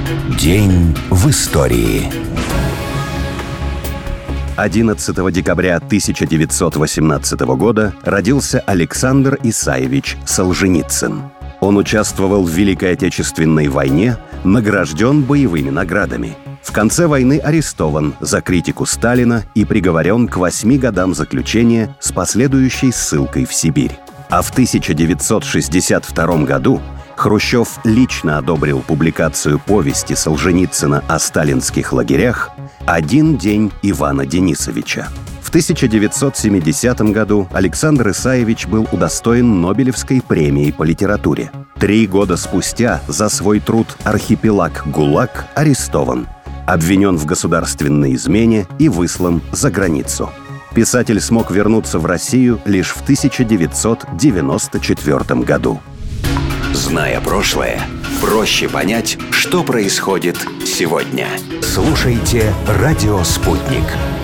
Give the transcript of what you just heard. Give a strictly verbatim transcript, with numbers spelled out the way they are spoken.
День в истории. одиннадцатого декабря тысяча девятьсот восемнадцатого года родился Александр Исаевич Солженицын. Он участвовал в Великой Отечественной войне, награжден боевыми наградами. В конце войны арестован за критику Сталина и приговорен к восьми годам заключения с последующей ссылкой в Сибирь. А в тысяча девятьсот шестьдесят втором году Хрущев лично одобрил публикацию повести Солженицына о сталинских лагерях «Один день Ивана Денисовича». В тысяча девятьсот семидесятом году Александр Исаевич был удостоен Нобелевской премии по литературе. Три года спустя за свой труд «Архипелаг ГУЛАГ» арестован, обвинен в государственной измене и выслан за границу. Писатель смог вернуться в Россию лишь в тысяча девятьсот девяносто четвёртом году. Зная прошлое, проще понять, что происходит сегодня. Слушайте «Радио Спутник».